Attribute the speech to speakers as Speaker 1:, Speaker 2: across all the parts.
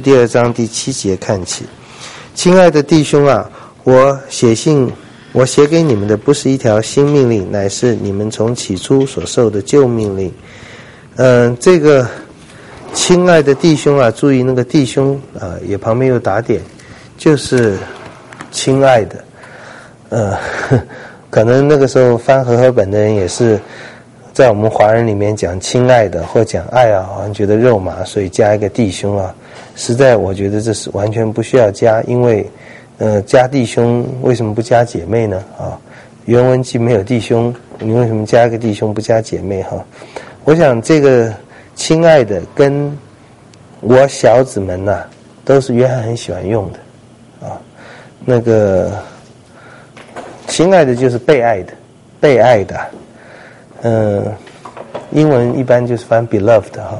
Speaker 1: 第2章第7节看起。亲爱的弟兄啊，我写给你们的不是一条新命令，乃是你们从起初所受的旧命令。这个亲爱的弟兄啊，注意那个弟兄也旁边有打点，就是亲爱的。可能那个时候翻和合本的人也是在我们华人里面讲亲爱的或讲爱啊，好像觉得肉麻，所以加一个弟兄啊。实在我觉得这是完全不需要加，因为加弟兄为什么不加姐妹呢？原文既没有弟兄，你为什么加一个弟兄不加姐妹？我想这个亲爱的跟我小子们都是约翰很喜欢用的那个亲爱的就是被爱的，被爱的。英文一般就是翻 beloved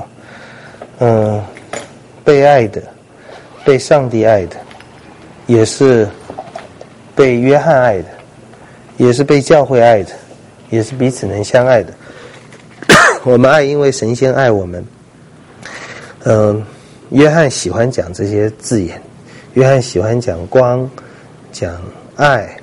Speaker 1: 被爱的，被上帝爱的，也是被约翰爱的，也是被教会爱的，也是彼此能相爱的。我们爱，因为神先爱我们。约翰喜欢讲这些字眼，约翰喜欢讲光，讲爱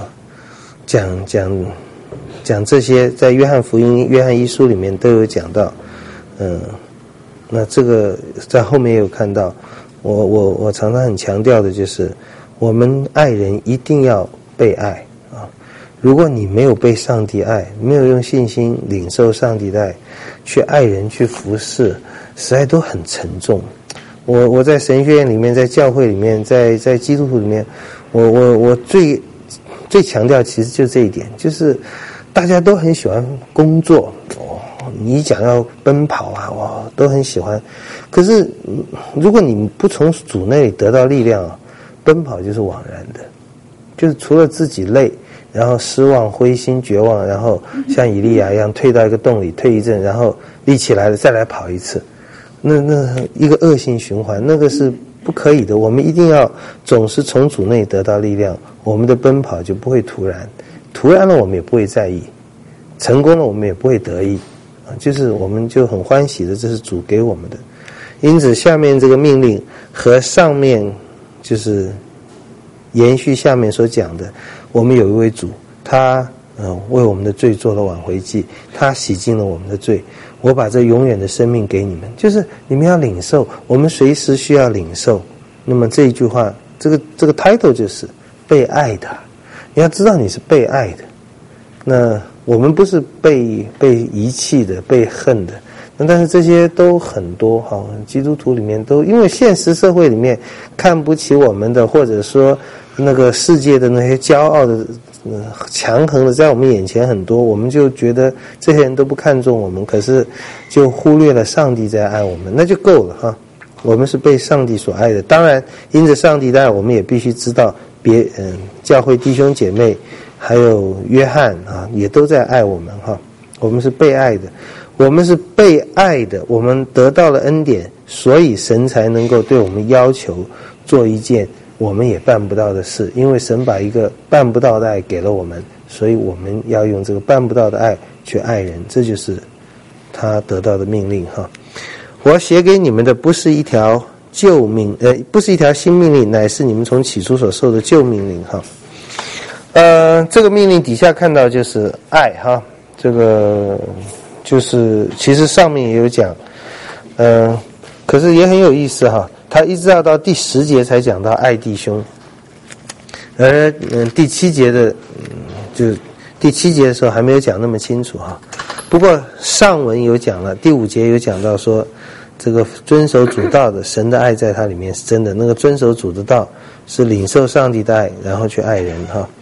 Speaker 1: 讲这些，在约翰福音、约翰一书里面都有讲到。那这个在后面也有看到。我常常很强调的就是，我们爱人一定要被爱如果你没有被上帝爱，没有用信心领受上帝的爱，去爱人去服侍，实在都很沉重。我在神学院里面，在教会里面，在基督徒里面，我最强调其实就这一点，就是大家都很喜欢工作你讲要奔跑都很喜欢。可是如果你不从主那里得到力量奔跑就是枉然的，就是除了自己累，然后失望、灰心、绝望，然后像以利亚一样退到一个洞里退一阵，然后立起来了再来跑一次，那一个恶性循环，那个是不可以的。我们一定要总是从主内得到力量，我们的奔跑就不会突然了，我们也不会在意，成功了我们也不会得意就是我们就很欢喜的，这是主给我们的。因此下面这个命令和上面就是延续下面所讲的，我们有一位主，他为我们的罪做了挽回祭，他洗净了我们的罪，我把这永远的生命给你们，就是你们要领受，我们随时需要领受。那么这一句话，这个 title 就是被爱的，你要知道你是被爱的。那我们不是被遗弃的，被恨的，但是这些都很多基督徒里面都因为现实社会里面看不起我们的，或者说那个世界的那些骄傲的强横的在我们眼前很多，我们就觉得这些人都不看重我们，可是就忽略了上帝在爱我们，那就够了我们是被上帝所爱的。当然因着上帝的爱，我们也必须知道教会弟兄姐妹还有约翰也都在爱我们我们是被爱的，我们是被爱的，我们得到了恩典，所以神才能够对我们要求做一件我们也办不到的事，因为神把一个办不到的爱给了我们，所以我们要用这个办不到的爱去爱人，这就是他得到的命令我写给你们的不是一条不是一条新命令，乃是你们从起初所受的旧命令这个命令底下看到就是爱这个就是其实上面也有讲可是也很有意思他一直要到第10节才讲到爱弟兄，而第7节的就第7节的时候还没有讲那么清楚不过上文有讲了，第5节有讲到说这个遵守主道的，神的爱在他里面是真的，那个遵守主的道是领受上帝的爱，然后去爱人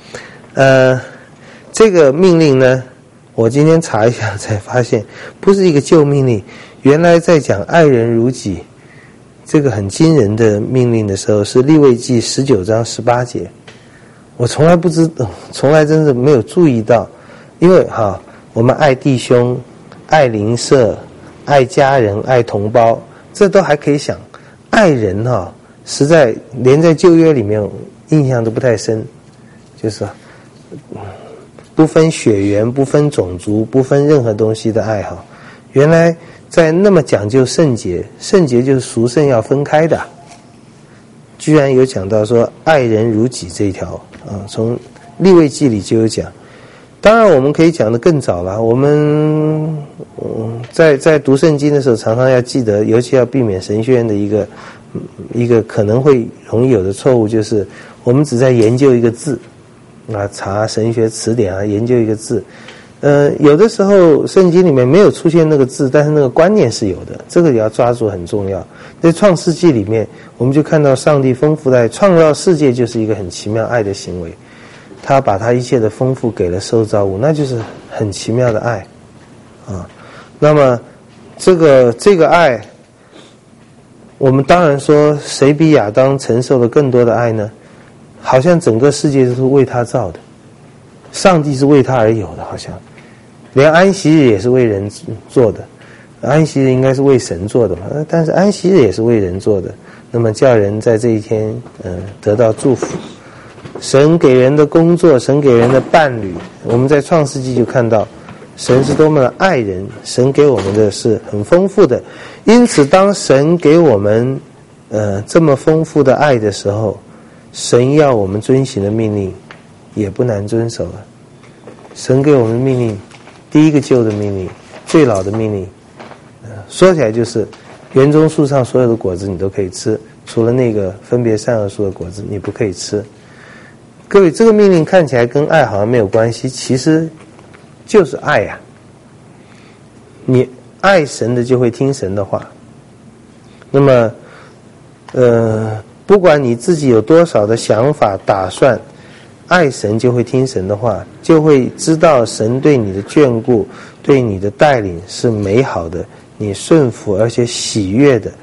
Speaker 1: 这个命令呢，我今天查一下才发现不是一个旧命令，原来在讲爱人如己这个很惊人的命令的时候是利未记19章18节，我从来真是没有注意到，因为我们爱弟兄、爱邻舍、爱家人、爱同胞，这都还可以想，爱人实在连在旧约里面印象都不太深，就是不分血缘、不分种族、不分任何东西的爱原来在那么讲究圣洁，圣洁就是赎圣要分开的居然有讲到说爱人如己这一条啊，从利未记里就有讲。当然我们可以讲得更早了，我们在读圣经的时候常常要记得，尤其要避免神学院的一个可能会容易有的错误，就是我们只在研究一个字啊，查神学词典啊，研究一个字。有的时候圣经里面没有出现那个字，但是那个观念是有的，这个也要抓住，很重要。在创世纪里面，我们就看到上帝丰富的爱，创造世界就是一个很奇妙爱的行为，他把他一切的丰富给了受造物，那就是很奇妙的爱啊。那么这个爱，我们当然说谁比亚当承受了更多的爱呢？好像整个世界都是为他造的，上帝是为他而有的，好像连安息日也是为人做的，安息日应该是为神做的嘛，但是安息日也是为人做的，那么叫人在这一天得到祝福。神给人的工作，神给人的伴侣，我们在创世纪就看到神是多么的爱人，神给我们的是很丰富的。因此当神给我们这么丰富的爱的时候，神要我们遵行的命令也不难遵守了。神给我们的命令，第一个旧的命令，最老的命令，说起来就是园中树上所有的果子你都可以吃，除了那个分别善恶树的果子你不可以吃。各位，这个命令看起来跟爱好像没有关系，其实就是爱呀。你爱神的就会听神的话。那么不管你自己有多少的想法打算，爱神就会听神的话，就会知道神对你的眷顾，对你的带领是美好的，你顺服而且喜悦的。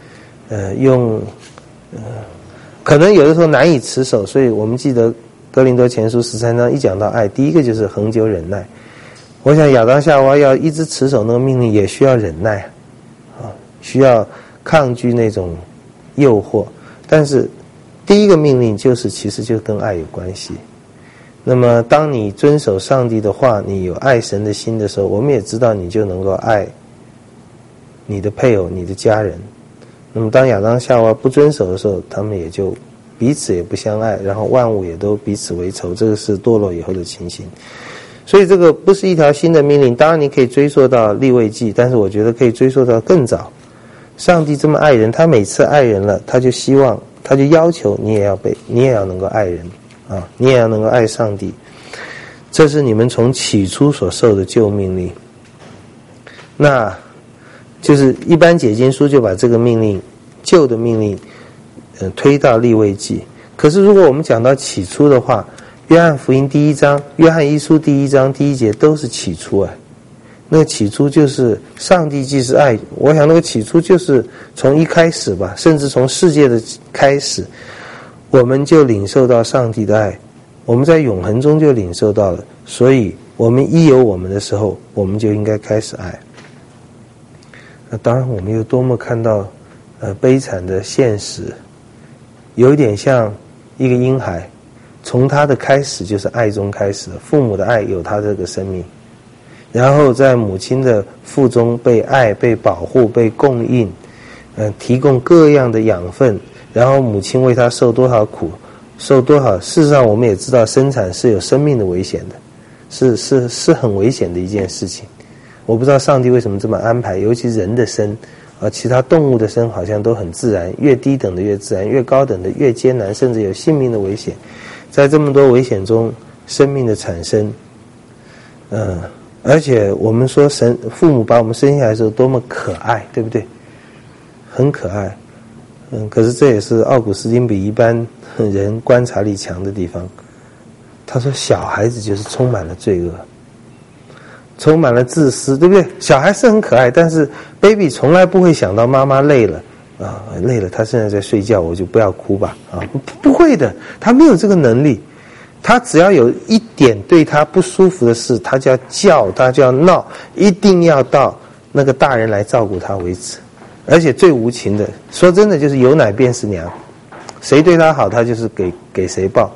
Speaker 1: 可能有的时候难以持守，所以我们记得哥林多前书13章一讲到爱，第一个就是恒久忍耐。我想亚当夏娃要一直持守那个命令也需要忍耐啊，需要抗拒那种诱惑。但是第一个命令其实就跟爱有关系。那么当你遵守上帝的话，你有爱神的心的时候，我们也知道你就能够爱你的配偶，你的家人。那么当亚当夏娃不遵守的时候，他们也就彼此也不相爱，然后万物也都彼此为仇，这个是堕落以后的情形。所以这个不是一条新的命令，当然你可以追溯到利未记，但是我觉得可以追溯到更早。上帝这么爱人，他每次爱人了，他就希望，他就要求你也要能够爱人啊，你也要能够爱上帝。这是你们从起初所受的旧命令。那就是一般解经书就把这个命令，旧的命令推到利未记。可是如果我们讲到起初的话，约翰福音第1章，约翰一书第1章第1节都是起初啊。那个起初就是上帝既是爱，我想那个起初就是从一开始吧，甚至从世界的开始，我们就领受到上帝的爱，我们在永恒中就领受到了，所以我们一有我们的时候，我们就应该开始爱。那当然我们又多么看到悲惨的现实，有一点像一个婴孩，从他的开始就是爱中开始的，父母的爱有他这个生命，然后在母亲的腹中被爱、被保护、被供应，提供各样的养分，然后母亲为他受多少苦，受多少。事实上我们也知道生产是有生命的危险的，是很危险的一件事情。我不知道上帝为什么这么安排，尤其人的生其他动物的生好像都很自然，越低等的越自然，越高等的越艰难，甚至有性命的危险。在这么多危险中，生命的产生，而且我们说父母把我们生下来的时候多么可爱，对不对？很可爱。可是这也是奥古斯丁比一般人观察力强的地方。他说小孩子就是充满了罪恶，充满了自私，对不对？小孩是很可爱，但是 baby 从来不会想到妈妈累了累了，他现在在睡觉，我就不要哭吧不会的，他没有这个能力。他只要有一点对他不舒服的事，他就要叫，他就要闹，一定要到那个大人来照顾他为止。而且最无情的，说真的就是有奶便是娘，谁对他好他就是给谁抱。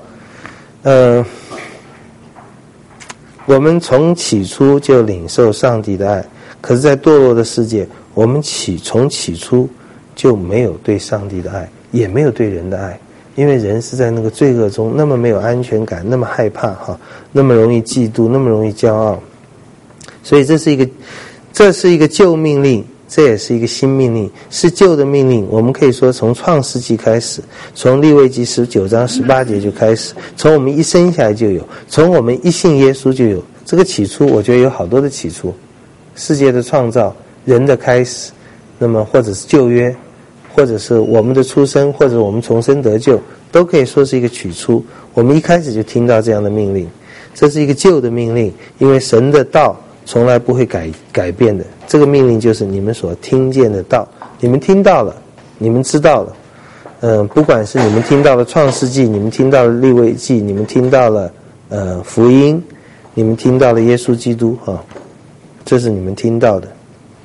Speaker 1: 我们从起初就领受上帝的爱，可是在堕落的世界，我们从起初就没有对上帝的爱，也没有对人的爱， 因为人是在那个罪恶中，那么没有安全感，那么害怕哈，那么容易嫉妒，那么容易骄傲，所以这是一个旧命令，这也是一个新命令，是旧的命令。我们可以说从创世纪开始，从利未记19章18节就开始，从我们一生下来就有，从我们一信耶稣就有。这个起初，我觉得有好多的起初，世界的创造，人的开始，那么或者是旧约，或者是我们的出生，或者我们重生得救，都可以说是一个起初。我们一开始就听到这样的命令，这是一个旧的命令，因为神的道从来不会改变的。这个命令就是你们所听见的道，你们听到了，你们知道了。不管是你们听到了创世纪，你们听到了利未记，你们听到了福音，你们听到了耶稣基督啊，这是你们听到的。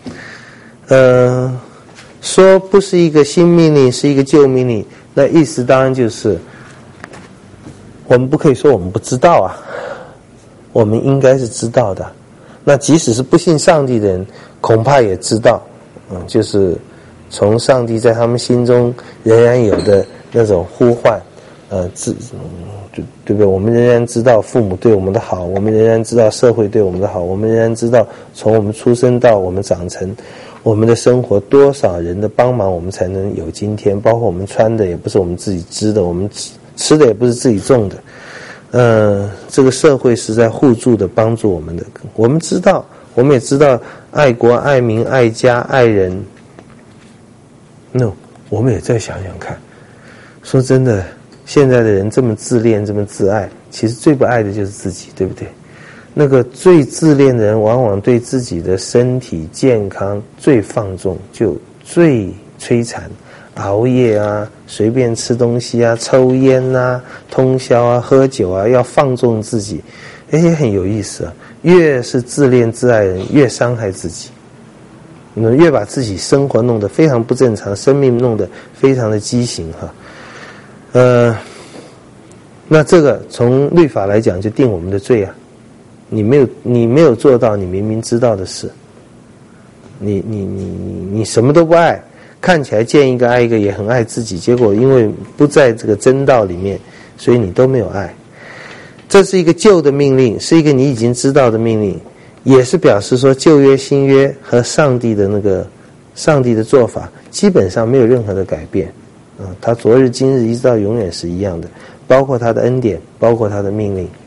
Speaker 1: 说不是一个新命令，是一个旧命令，那意思当然就是我们不可以说我们不知道啊，我们应该是知道的。那即使是不信上帝的人，恐怕也知道，就是从上帝在他们心中仍然有的那种呼唤，对不对？我们仍然知道父母对我们的好，我们仍然知道社会对我们的好，我们仍然知道从我们出生到我们长成，我们的生活多少人的帮忙，我们才能有今天。包括我们穿的也不是我们自己织的，我们吃的也不是自己种的。这个社会是在互助的帮助我们的。我们知道，我们也知道爱国、爱民、爱家、爱人。我们也再想想看。说真的，现在的人这么自恋，这么自爱，其实最不爱的就是自己，对不对？那个最自恋的人，往往对自己的身体健康最放纵，就最摧残。熬夜啊，随便吃东西啊，抽烟啊，通宵啊，喝酒啊，要放纵自己，也很有意思啊。越是自恋自爱人，越伤害自己，越把自己生活弄得非常不正常，生命弄得非常的畸形哈。那这个从律法来讲就定我们的罪啊。你没有做到你明明知道的事，你什么都不爱。看起来见一个爱一个，也很爱自己，结果因为不在这个真道里面，所以你都没有爱。这是一个旧的命令，是一个你已经知道的命令，也是表示说旧约新约和上帝的做法基本上没有任何的改变。他昨日今日一直到永远是一样的，包括他的恩典，包括他的命令。